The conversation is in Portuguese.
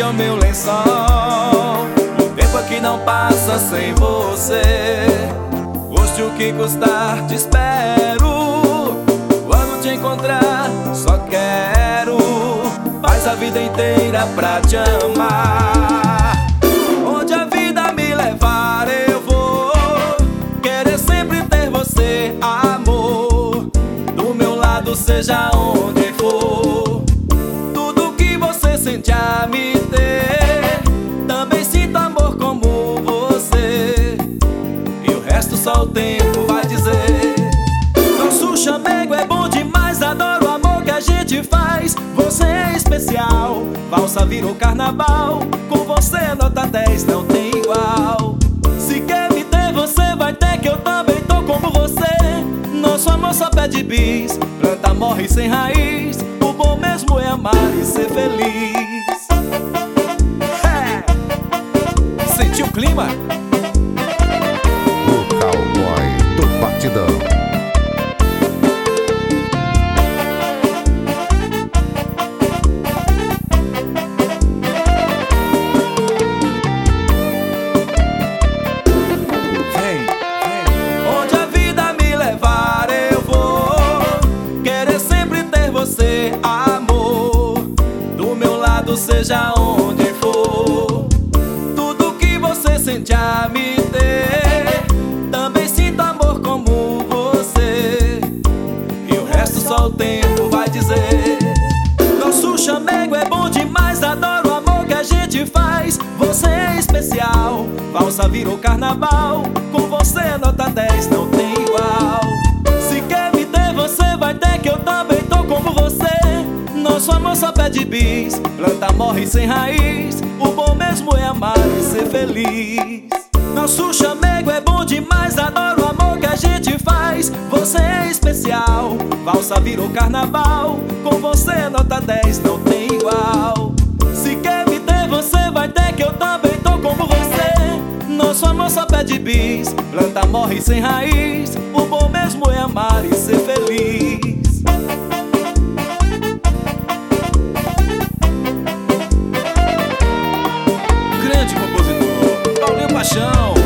no meu lençol. O tempo aqui não passa sem você. Custe o que custar, te espero. Quando te encontrar, só quero faz a vida inteira pra te amar. Onde a vida me levar eu vou querer sempre ter você, amor. Do meu lado, seja onde for. Tudo que você sente a me ter, também sinto amor como você. E o resto só o tempo vai dizer. Nosso chamego é bom demais, adoro o amor que a gente faz. Você é especial, valsa virou carnaval. Com você nota 10 não tem igual. Se quer me ter, você vai ter, que eu também tô como você. Nosso amor só pede bis, planta morre sem raiz. O bom mesmo é amar e ser feliz. Sentiu o clima? O cowboy do batidão. Amor, do meu lado, seja onde for. Tudo que você sente a me ter, também sinto amor como você. E o resto só o tempo vai dizer. Nosso chamego é bom demais, adoro o amor que a gente faz. Você é especial, valsa virou carnaval. Com você nota 10 não tem igual. Se quer me ter, você vai ter, que eu também tô como você. Nosso amor só pede bis, planta morre sem raiz. O bom mesmo é amar e ser feliz. Nosso chamego é bom demais, adoro o amor que a gente faz. Você é especial, valsa virou carnaval. Com você nota 10 não tem igual. Se quer me ter, você vai ter, que eu também tô como você. Nosso amor só pede bis, planta morre sem raiz. O bom mesmo é amar e ser feliz. Grande compositor, Paulinho Paixão.